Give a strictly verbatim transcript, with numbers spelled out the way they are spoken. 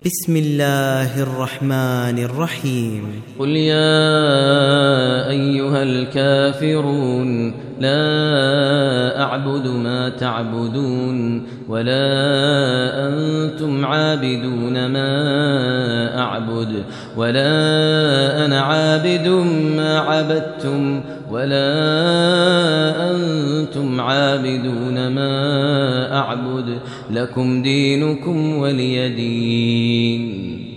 بسم الله الرحمن الرحيم قل يا أيها الكافرون لا أعبد ما تعبدون ولا أنتم عابدون ما أعبد ولا أنا عابد ما عبدتم ولا أنتم عابدون ما أعبد لكم دينكم ولي دين.